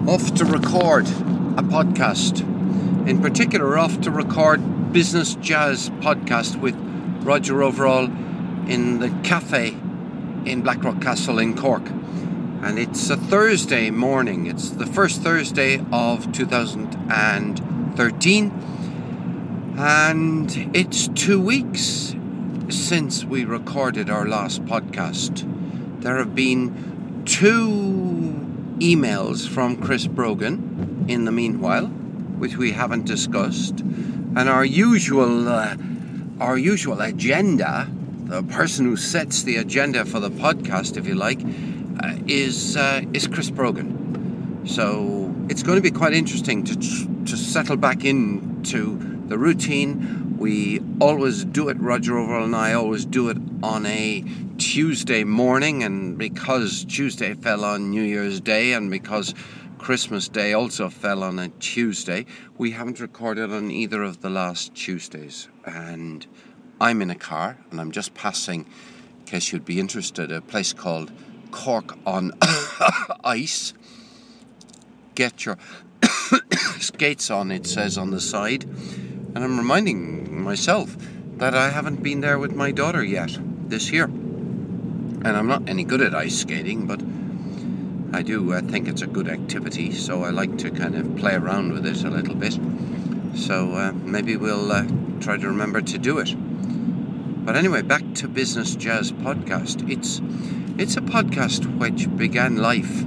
off to record a podcast. In particular, off to record Business Jazz podcast with Roger Overall in the cafe in Blackrock Castle in Cork. And it's a Thursday morning. It's the first Thursday of 2013. And it's 2 weeks since we recorded our last podcast. There have been 2 emails from Chris Brogan in the meanwhile, which we haven't discussed. And our usual agenda, the person who sets the agenda for the podcast, if you like, is Chris Brogan. So it's going to be quite interesting to settle back into the routine. We always do it, Roger Overall and I always do it on a Tuesday morning, and because Tuesday fell on New Year's Day and because Christmas Day also fell on a Tuesday, we haven't recorded on either of the last Tuesdays. And I'm in a car and I'm just passing, in case you'd be interested, a place called Cork on Ice. Get your skates on, it says on the side. And I'm reminding myself that I haven't been there with my daughter yet this year. And I'm not any good at ice skating, but I do think it's a good activity, so I like to kind of play around with it a little bit. So maybe we'll try to remember to do it. But anyway, back to Business Jazz podcast. It's a podcast which began life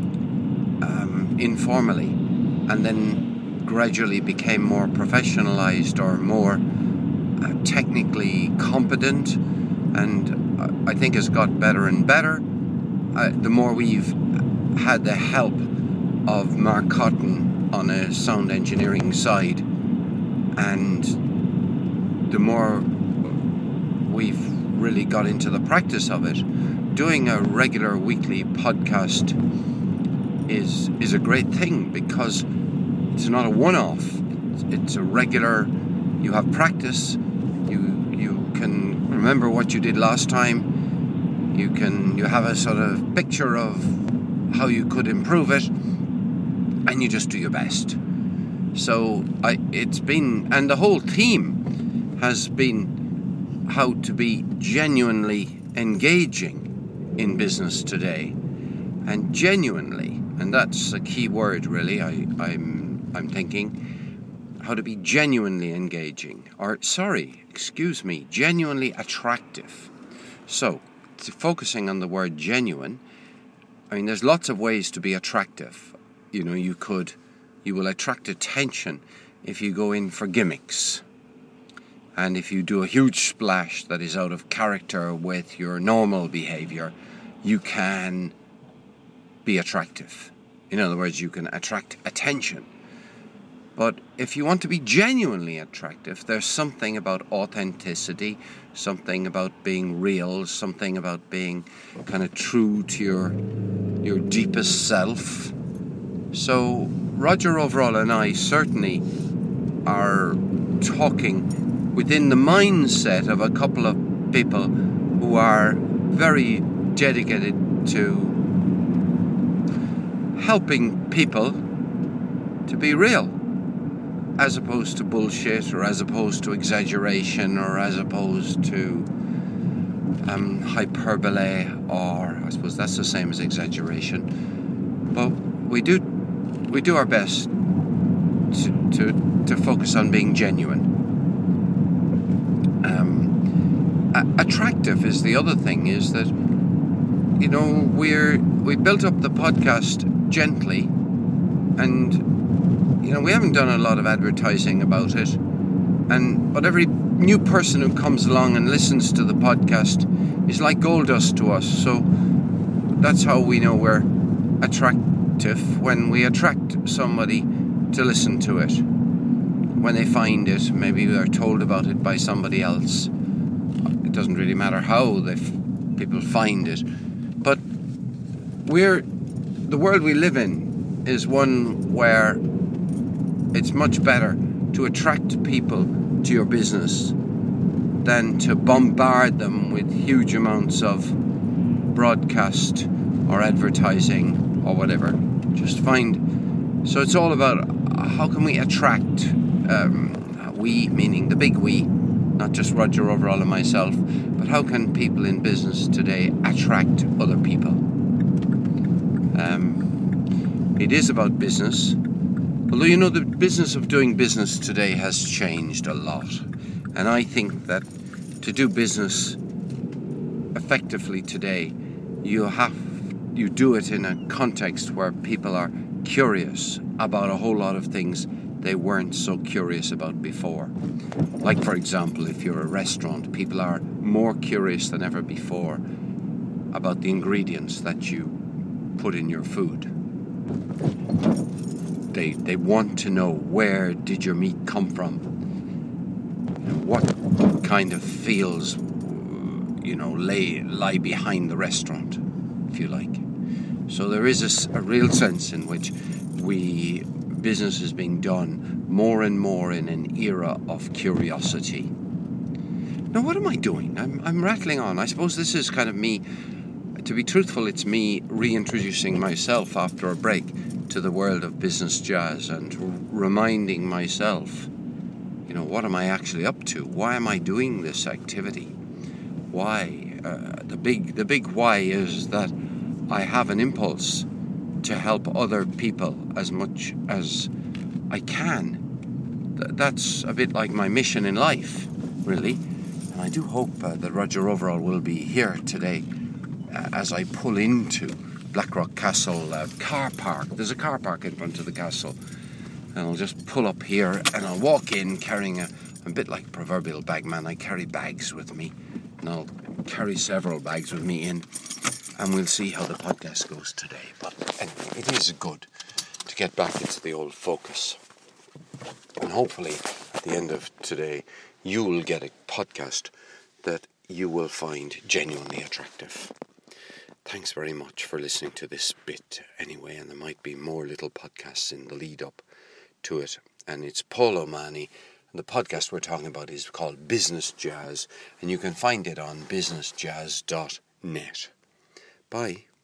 informally and then gradually became more professionalized or more technically competent, and I think has got better and better the more we've had the help of Mark Cotton on a sound engineering side, and the more we've really got into the practice of it. Doing a regular weekly podcast is a great thing because it's not a one-off. It's a regular. You have practice. You can remember what you did last time. You have a sort of picture of how you could improve it, and you just do your best. So and the whole theme has been how to be genuinely engaging in business today, and genuinely, and that's a key word really. I'm thinking how to be genuinely engaging, genuinely attractive. So, focusing on the word genuine, I mean, there's lots of ways to be attractive. You know, you will attract attention if you go in for gimmicks. And if you do a huge splash that is out of character with your normal behavior, you can be attractive. In other words, you can attract attention. But if you want to be genuinely attractive, there's something about authenticity, something about being real, something about being kind of true to your deepest self. So Roger Overall and I certainly are talking within the mindset of a couple of people who are very dedicated to helping people to be real, as opposed to bullshit, or as opposed to exaggeration, or as opposed to hyperbole, or I suppose that's the same as exaggeration. But we do our best to focus on being genuine. Attractive is the other thing, is that, you know, we built up the podcast gently, and you know, we haven't done a lot of advertising about it, but every new person who comes along and listens to the podcast is like gold dust to us. So that's how we know we're attractive, when we attract somebody to listen to it. When they find it, maybe they're told about it by somebody else. It doesn't really matter how people find it. But the world we live in is one where it's much better to attract people to your business than to bombard them with huge amounts of broadcast or advertising or whatever. Just find So it's all about how can we attract, we meaning the big we, not just Roger Overall and myself, but how can people in business today attract other people? It is about business, although the business of doing business today has changed a lot, and I think that to do business effectively today, you do it in a context where people are curious about a whole lot of things they weren't so curious about before. Like, for example, if you're a restaurant, people are more curious than ever before about the ingredients that you put in your food. They want to know, where did your meat come from? What kind of fields lie behind the restaurant, if you like. So there is a real sense in which business is being done more and more in an era of curiosity. Now, what am I doing? I'm rattling on. I suppose this is kind of me. To be truthful, it's me reintroducing myself after a break to the world of business jazz and reminding myself, what am I actually up to? Why am I doing this activity? Why? The big why is that I have an impulse to help other people as much as I can. That's a bit like my mission in life, really. And I do hope that Roger Overall will be here today as I pull into Blackrock Castle car park. There's a car park in front of the castle. And I'll just pull up here and I'll walk in carrying a bit like proverbial bagman. I carry bags with me. And I'll carry several bags with me in. And we'll see how the podcast goes today. But anyway, it is good to get back into the old focus. And hopefully, at the end of today, you will get a podcast that you will find genuinely attractive. Thanks very much for listening to this bit anyway, and there might be more little podcasts in the lead up to it. And it's Paul O'Mahony, and the podcast we're talking about is called Business Jazz, and you can find it on businessjazz.net. Bye.